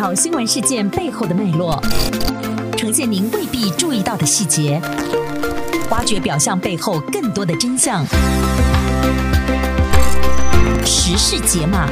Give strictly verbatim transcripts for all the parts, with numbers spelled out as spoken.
条新闻事件背后的脉络，呈现您未必注意到的细节，挖掘表象背后更多的真相。时事解码。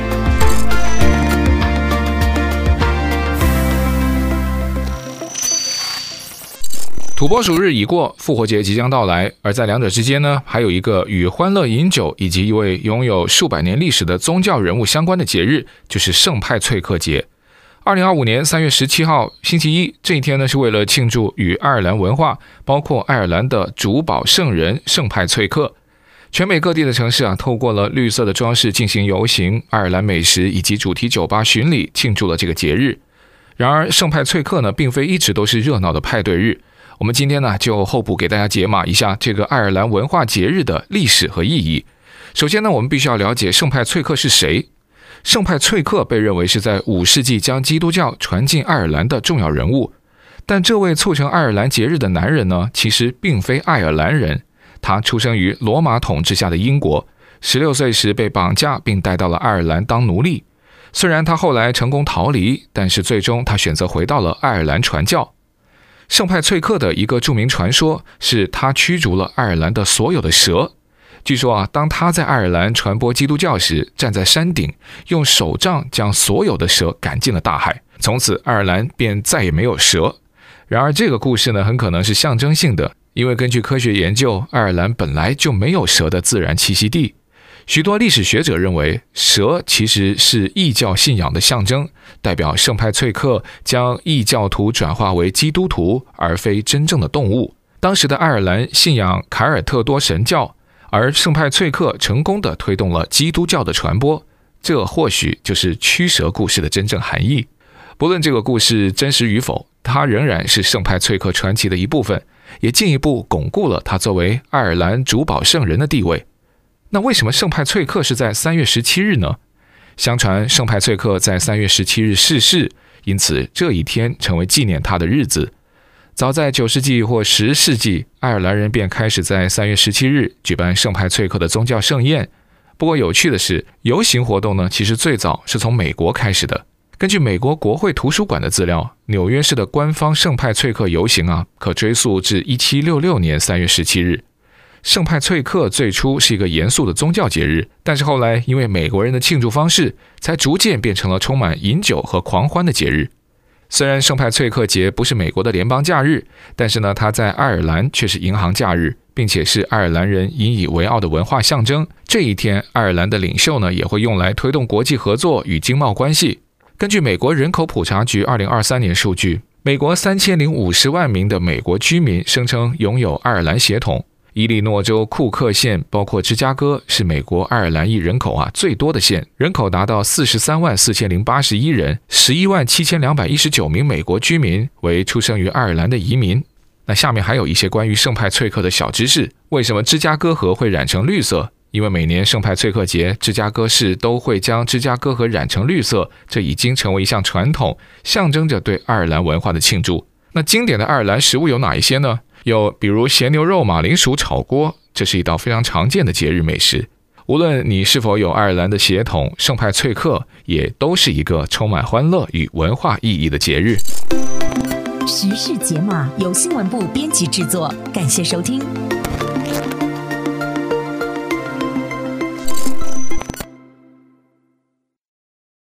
土拨鼠日已过，复活节即将到来，而在两者之间呢，还有一个与欢乐饮酒以及一位拥有数百年历史的宗教人物相关的节日，就是圣派翠克节。二零二五年三月十七号星期一，这一天呢是为了庆祝与爱尔兰文化，包括爱尔兰的主保圣人圣派翠克。全美各地的城市啊，透过了绿色的装饰进行游行，爱尔兰美食以及主题酒吧巡礼，庆祝了这个节日。然而，圣派翠克呢，并非一直都是热闹的派对日。我们今天呢，就后补给大家解码一下这个爱尔兰文化节日的历史和意义。首先呢，我们必须要了解圣派翠克是谁。圣派翠克被认为是在五世纪将基督教传进爱尔兰的重要人物，但这位促成爱尔兰节日的男人呢，其实并非爱尔兰人。他出生于罗马统治下的英国，十六岁时被绑架并带到了爱尔兰当奴隶。虽然他后来成功逃离，但是最终他选择回到了爱尔兰传教。圣派翠克的一个著名传说是他驱逐了爱尔兰的所有的蛇。据说啊，当他在爱尔兰传播基督教时，站在山顶，用手杖将所有的蛇赶进了大海，从此爱尔兰便再也没有蛇。然而这个故事呢，很可能是象征性的，因为根据科学研究，爱尔兰本来就没有蛇的自然栖息地。许多历史学者认为，蛇其实是异教信仰的象征，代表圣派翠克将异教徒转化为基督徒，而非真正的动物。当时的爱尔兰信仰凯尔特多神教，而圣派翠克成功地推动了基督教的传播，这或许就是驱蛇故事的真正含义。不论这个故事真实与否，它仍然是圣派翠克传奇的一部分，也进一步巩固了他作为爱尔兰主保圣人的地位。那为什么圣派翠克是在三月十七日呢？相传圣派翠克在三月十七日逝世，因此这一天成为纪念他的日子。早在九世纪或十世纪，爱尔兰人便开始在三月十七日举办圣派翠克的宗教盛宴。不过有趣的是，游行活动呢，其实最早是从美国开始的。根据美国国会图书馆的资料，纽约市的官方圣派翠克游行啊，可追溯至一七六六年三月十七日。圣派翠克最初是一个严肃的宗教节日，但是后来因为美国人的庆祝方式，才逐渐变成了充满饮酒和狂欢的节日。虽然圣派翠克节不是美国的联邦假日，但是呢，它在爱尔兰却是银行假日，并且是爱尔兰人引以为傲的文化象征。这一天，爱尔兰的领袖呢，也会用来推动国际合作与经贸关系。根据美国人口普查局二零二三年数据，美国三千零五十万名的美国居民声称拥有爱尔兰血统。伊利诺州库克县包括芝加哥是美国爱尔兰裔人口啊最多的县，人口达到四十三万四千零八十一人，十一万七千两百一十九名美国居民为出生于爱尔兰的移民。那下面还有一些关于圣派翠克的小知识。为什么芝加哥河会染成绿色？因为每年圣派翠克节，芝加哥市都会将芝加哥河染成绿色，这已经成为一项传统，象征着对爱尔兰文化的庆祝。那经典的爱尔兰食物有哪一些呢？有比如咸牛肉马铃薯炒锅，这是一道非常常见的节日美食。无论你是否有爱尔兰的血统，圣派翠克也都是一个充满欢乐与文化意义的节日。 时事解码由新闻部编辑制作，感谢收听。